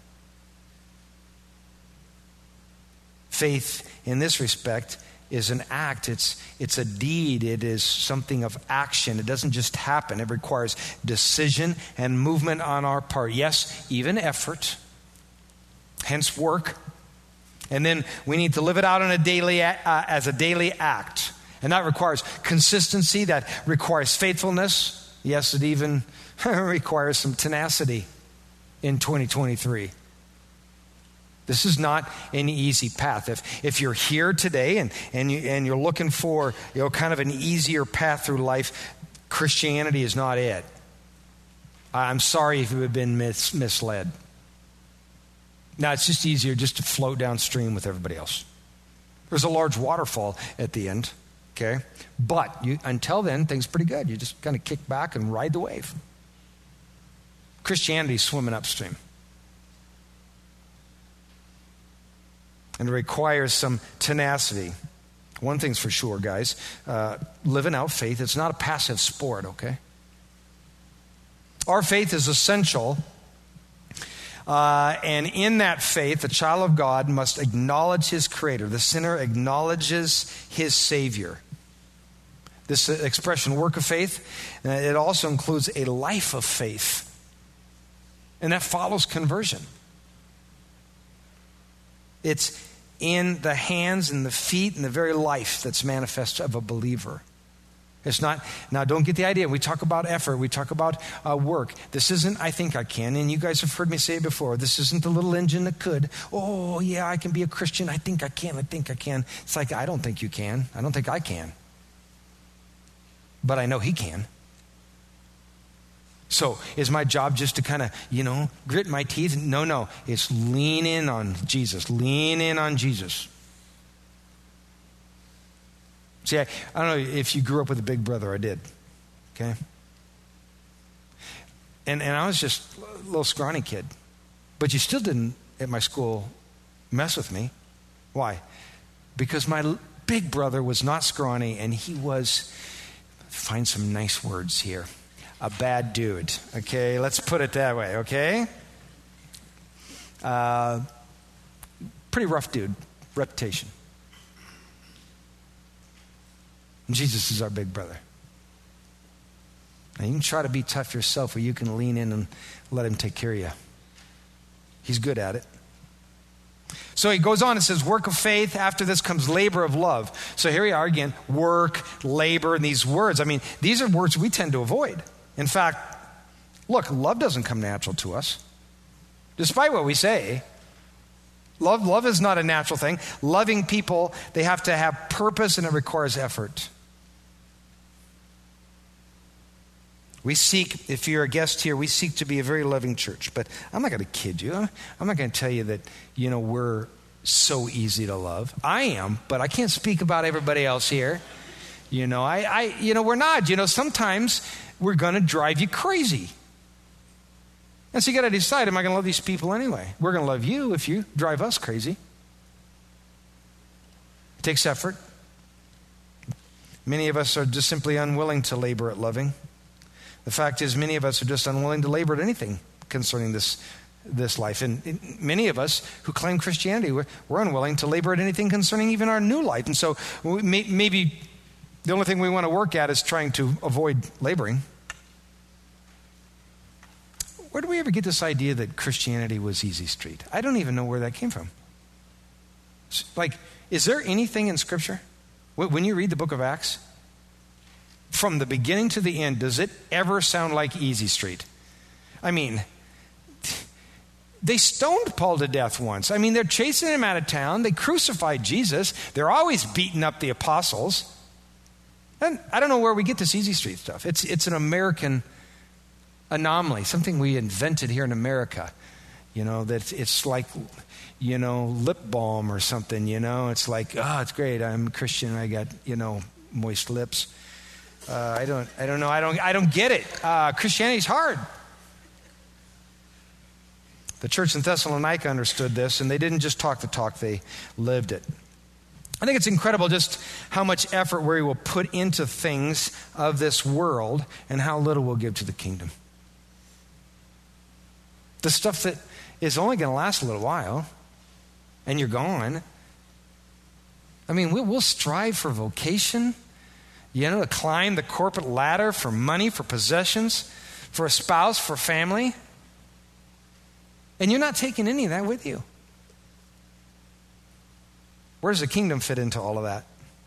B: Faith in this respect is an act. It's it's a deed. It is something of action. It doesn't just happen. It requires decision and movement on our part. Yes, even effort. Hence work. And then we need to live it out on a daily uh, as a daily act. And that requires consistency. That requires faithfulness. Yes, it even requires some tenacity in twenty twenty-three. This is not an easy path. If if you're here today and and you and you're looking for, you know, kind of an easier path through life, Christianity is not it. I'm sorry if you have been mis- misled. Now it's just easier just to float downstream with everybody else. There's a large waterfall at the end, okay? But you, until then, things are pretty good. You just kind of kick back and ride the wave. Christianity's swimming upstream. And it requires some tenacity. One thing's for sure, guys. Uh, living out faith, it's not a passive sport, okay? Our faith is essential. Uh, and in that faith, the child of God must acknowledge his Creator. The sinner acknowledges his Savior. This expression, work of faith, uh, it also includes a life of faith. And that follows conversion. It's in the hands and the feet and the very life that's manifest of a believer. It's not, now don't get the idea. We talk about effort. We talk about uh, work. This isn't, I think I can. And you guys have heard me say it before. This isn't the little engine that could. Oh, yeah, I can be a Christian. I think I can. I think I can. It's like, I don't think you can. I don't think I can. But I know he can. So is my job just to kind of, you know, grit my teeth? No, no. It's lean in on Jesus. Lean in on Jesus. See, I, I don't know if you grew up with a big brother. I did. Okay? And and I was just a little scrawny kid. But you still didn't, at my school, mess with me. Why? Because my big brother was not scrawny, and he was, find some nice words here, a bad dude. Okay? Let's put it that way, okay? Uh, pretty rough dude. Reputation. Jesus is our big brother. And you can try to be tough yourself, or you can lean in and let him take care of you. He's good at it. So he goes on and says, work of faith. After this comes labor of love. So here we are again, work, labor, and these words. I mean, these are words we tend to avoid. In fact, look, love doesn't come natural to us. Despite what we say, love, love is not a natural thing. Loving people, they have to have purpose, and it requires effort. We seek, if you're a guest here, we seek to be a very loving church. But I'm not going to kid you. I'm not going to tell you that, you know, we're so easy to love. I am, but I can't speak about everybody else here. You know, I, I you know, we're not. You know, sometimes we're going to drive you crazy. And so you got to decide, am I going to love these people anyway? We're going to love you if you drive us crazy. It takes effort. Many of us are just simply unwilling to labor at loving. The fact is, many of us are just unwilling to labor at anything concerning this, this life. And many of us who claim Christianity, we're, we're unwilling to labor at anything concerning even our new life. And so we may, maybe the only thing we want to work at is trying to avoid laboring. Where do we ever get this idea that Christianity was easy street? I don't even know where that came from. Like, is there anything in Scripture, when you read the book of Acts, from the beginning to the end, does it ever sound like easy street? I mean, they stoned Paul to death once. I mean, they're chasing him out of town. They crucified Jesus. They're always beating up the apostles. And I don't know where we get this easy street stuff. It's, it's an American anomaly, something we invented here in America. You know, that it's like, you know, lip balm or something, you know. It's like, oh, it's great. I'm a Christian. I got, you know, moist lips. Uh, I don't, I don't know. I don't, I don't get it. Uh, Christianity's hard. The church in Thessalonica understood this, and they didn't just talk the talk; they lived it. I think it's incredible just how much effort we will put into things of this world, and how little we'll give to the kingdom. The stuff that is only going to last a little while, and you're gone. I mean, we'll, we'll strive for vocation. You know, to climb the corporate ladder for money, for possessions, for a spouse, for family. And you're not taking any of that with you. Where does the kingdom fit into all of that?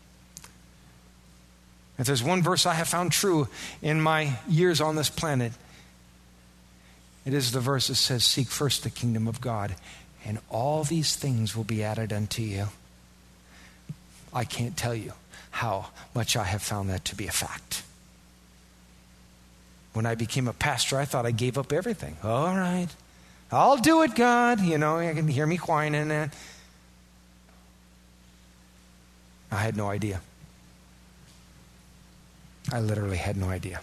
B: If there's one verse I have found true in my years on this planet, it is the verse that says, seek first the kingdom of God, and all these things will be added unto you. I can't tell you how much I have found that to be a fact. When I became a pastor, I thought I gave up everything. All right, I'll do it, God. You know, you can hear me whining and I had no idea. I literally had no idea.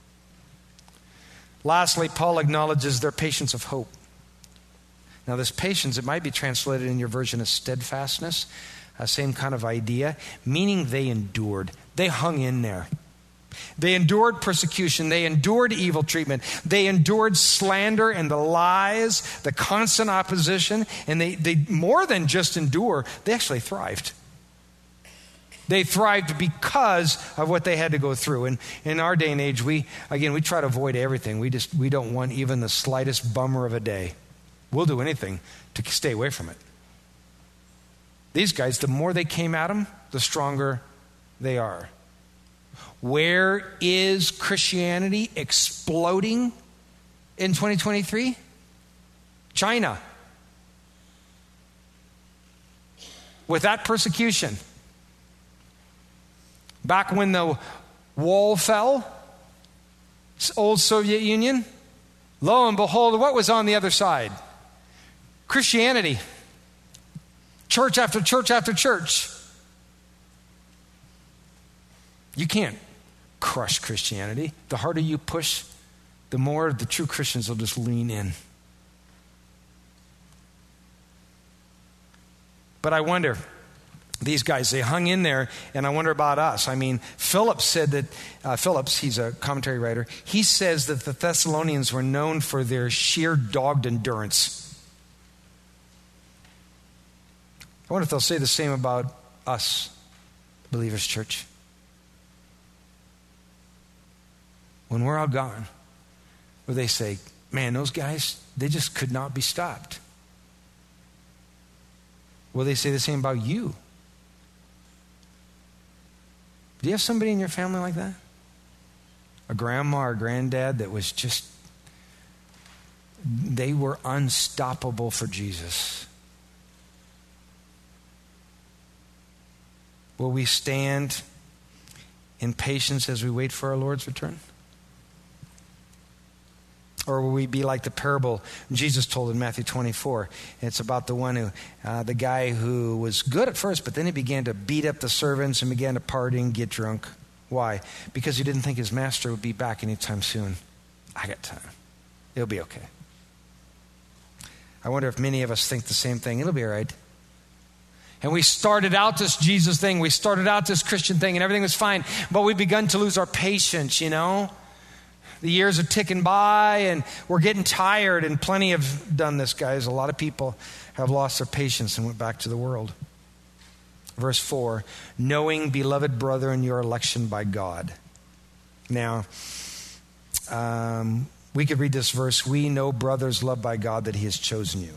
B: Lastly, Paul acknowledges their patience of hope. Now, this patience, it might be translated in your version as steadfastness. uh, same kind of idea, meaning they endured. They hung in there. They endured persecution. They endured evil treatment. They endured slander and the lies, the constant opposition, and they, they more than just endure, they actually thrived. They thrived because of what they had to go through. And in our day and age, we, again, we try to avoid everything. We just, we don't want even the slightest bummer of a day. We'll do anything to stay away from it. These guys, the more they came at them, the stronger they are. Where is Christianity exploding in twenty twenty-three? China. With that persecution. Back when the wall fell, old Soviet Union, lo and behold, what was on the other side? Christianity. Church after church after church. You can't crush Christianity. The harder you push, the more the true Christians will just lean in. But I wonder, these guys, they hung in there, and I wonder about us. I mean, Phillips said that, uh, Phillips, he's a commentary writer, he says that the Thessalonians were known for their sheer dogged endurance. I wonder if they'll say the same about us, Believers Church. When we're all gone, where they say, man, those guys, they just could not be stopped. Will they say the same about you? Do you have somebody in your family like that? A grandma or granddad that was just, they were unstoppable for Jesus. Will we stand in patience as we wait for our Lord's return? Or will we be like the parable Jesus told in Matthew twenty-four? It's about the one who, uh, the guy who was good at first, but then he began to beat up the servants and began to party and get drunk. Why? Because he didn't think his master would be back anytime soon. I got time. It'll be okay. I wonder if many of us think the same thing. It'll be all right. And we started out this Jesus thing. We started out this Christian thing and everything was fine. But we've begun to lose our patience, you know. The years are ticking by and we're getting tired, and plenty have done this, guys. A lot of people have lost their patience and went back to the world. Verse four, knowing, beloved brethren, your election by God. Now, um, we could read this verse. We know, brothers, loved by God, that he has chosen you.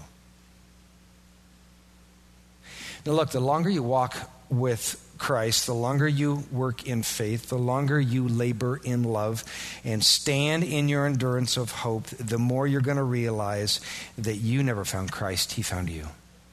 B: Now look, the longer you walk with Christ, the longer you work in faith, the longer you labor in love and stand in your endurance of hope, the more you're going to realize that you never found Christ, he found you.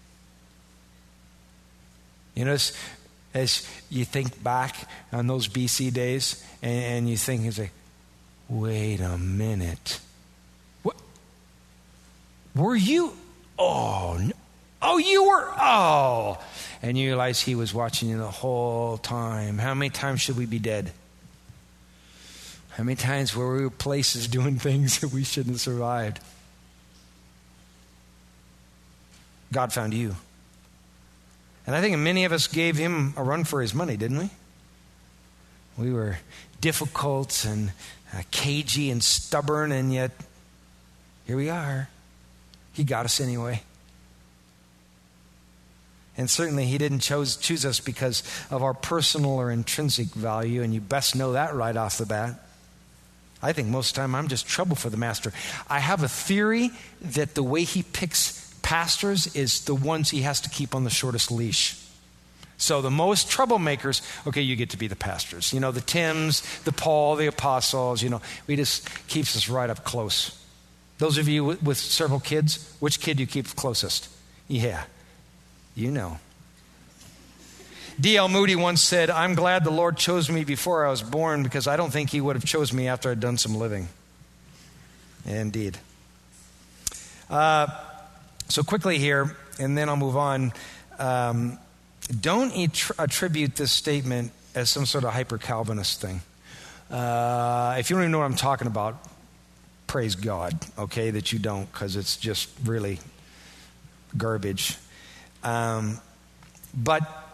B: You know, as, as you think back on those B C days and, and you think, you say, wait a minute. What? Were you? Oh, no. Oh, you were? Oh. And you realize he was watching you the whole time. How many times should we be dead? How many times were we places doing things that we shouldn't have survived? God found you. And I think many of us gave him a run for his money, didn't we? We were difficult and uh, cagey and stubborn, and yet here we are. He got us anyway. And certainly he didn't chose, choose us because of our personal or intrinsic value, and you best know that right off the bat. I think most of the time I'm just trouble for the master. I have a theory that the way he picks pastors is the ones he has to keep on the shortest leash. So the most troublemakers, okay, you get to be the pastors. You know, the Tims, the Paul, the apostles, you know, we just keeps us right up close. Those of you with, with several kids, which kid do you keep closest? Yeah. You know. D L Moody once said, I'm glad the Lord chose me before I was born because I don't think he would have chose me after I'd done some living. Indeed. Uh, so quickly here, and then I'll move on. Um, don't attribute this statement as some sort of hyper-Calvinist thing. Uh, if you don't even know what I'm talking about, praise God, okay, that you don't, because it's just really garbage. Um, but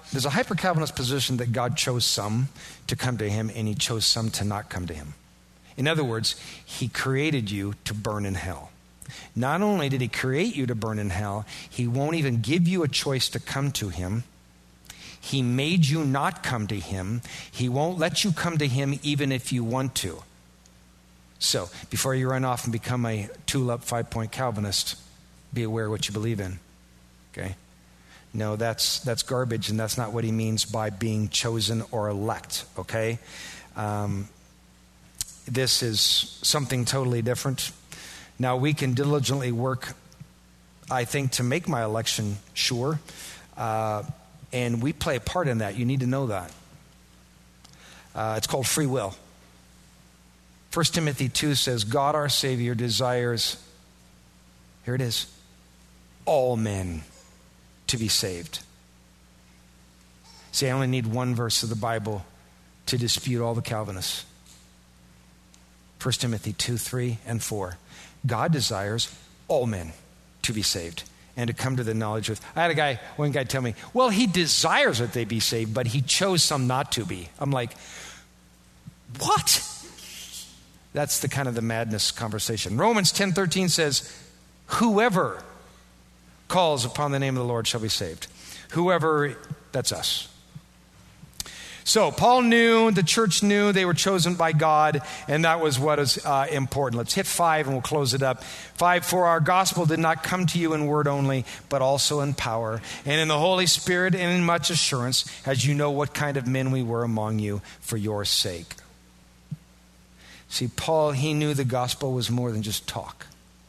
B: there's a hyper-Calvinist position that God chose some to come to him and he chose some to not come to him. In other words, he created you to burn in hell. Not only did he create you to burn in hell, he won't even give you a choice to come to him. He made you not come to him. He won't let you come to him even if you want to. So, before you run off and become a tulip five-point Calvinist, be aware what you believe in. Okay? No, that's that's garbage, and that's not what he means by being chosen or elect. Okay? Um, this is something totally different. Now, we can diligently work, I think, to make my election sure. Uh, and we play a part in that. You need to know that. Uh, it's called free will. First Timothy two says, God our Savior desires, here it is, all men to be saved. See, I only need one verse of the Bible to dispute all the Calvinists. First Timothy two, three, and four. God desires all men to be saved and to come to the knowledge of. I had a guy, one guy tell me, well, he desires that they be saved, but he chose some not to be. I'm like, what? That's the kind of the madness conversation. Romans ten thirteen says, whoever calls upon the name of the Lord shall be saved. Whoever, that's us. So Paul knew, the church knew they were chosen by God, and that was what is uh, important. Let's hit five and we'll close it up. Five, for our gospel did not come to you in word only, but also in power, and in the Holy Spirit, and in much assurance, as you know what kind of men we were among you for your sake. See, Paul, he knew the gospel was more than just talk.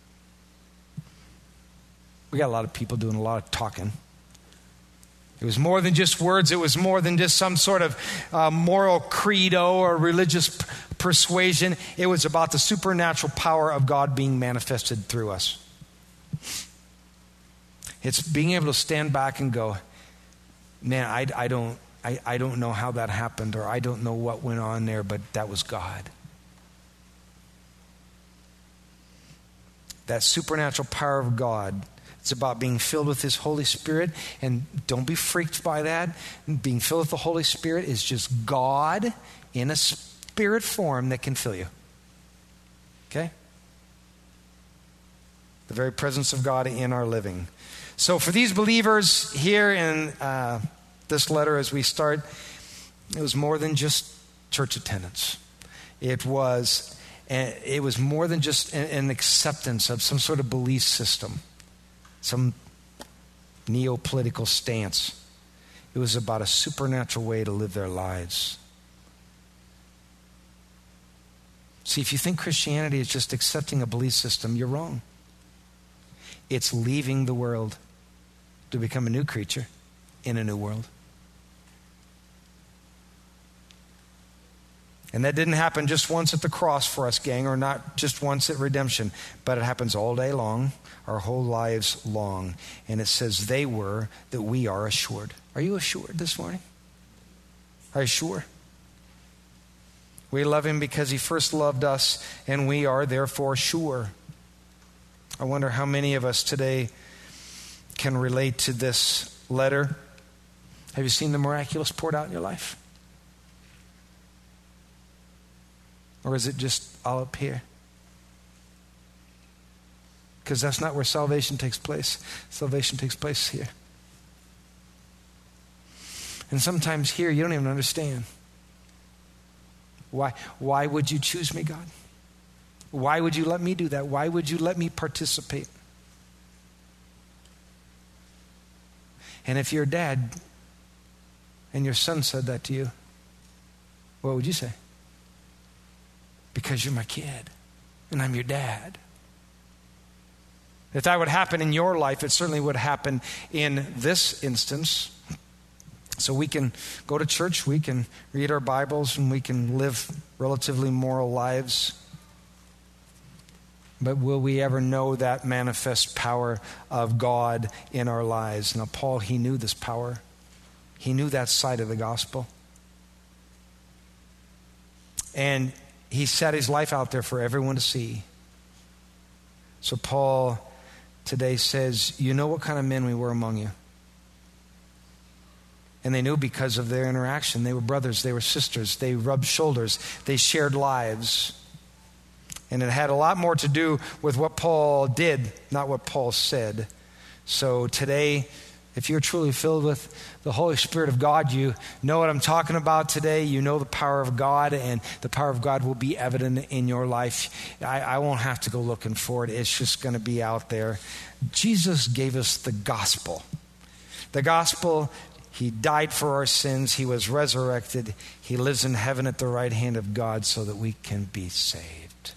B: We got a lot of people doing a lot of talking. It was more than just words. It was more than just some sort of uh, moral credo or religious p- persuasion. It was about the supernatural power of God being manifested through us. It's being able to stand back and go, man, I, I don't, I, I don't know how that happened, or I don't know what went on there, but that was God. That supernatural power of God. It's about being filled with His Holy Spirit, and don't be freaked by that. Being filled with the Holy Spirit is just God in a spirit form that can fill you. Okay? The very presence of God in our living. So for these believers here in uh, this letter as we start, it was more than just church attendance. It was, it was more than just an acceptance of some sort of belief system. Some neo-political stance. It was about a supernatural way to live their lives. See, if you think Christianity is just accepting a belief system, you're wrong. It's leaving the world to become a new creature in a new world. And that didn't happen just once at the cross for us, gang, or not just once at redemption, but it happens all day long, our whole lives long. And it says they were, that we are assured. Are you assured this morning? Are you sure? We love Him because He first loved us, and we are therefore sure. I wonder how many of us today can relate to this letter. Have you seen the miraculous poured out in your life? Or is it just all up here? Because that's not where salvation takes place. Salvation takes place here. And sometimes here you don't even understand. Why, why would you choose me, God? Why would you let me do that? Why would you let me participate? And if you're a dad and your son said that to you, what would you say? Because you're my kid and I'm your dad. If that would happen in your life, it certainly would happen in this instance. So we can go to church, we can read our Bibles, and we can live relatively moral lives. But will we ever know that manifest power of God in our lives? Now, Paul, he knew this power. He knew that side of the gospel. And he set his life out there for everyone to see. So Paul today says, you know what kind of men we were among you. And they knew because of their interaction. They were brothers, they were sisters, they rubbed shoulders, they shared lives. And it had a lot more to do with what Paul did, not what Paul said. So today, if you're truly filled with the Holy Spirit of God, you know what I'm talking about today. You know the power of God, and the power of God will be evident in your life. I, I won't have to go looking for it. It's just going to be out there. Jesus gave us the gospel. The gospel, he died for our sins. He was resurrected. He lives in heaven at the right hand of God so that we can be saved.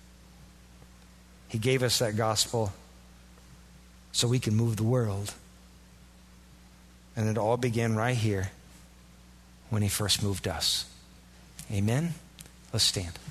B: He gave us that gospel so we can move the world. And it all began right here when he first moved us. Amen? Let's stand.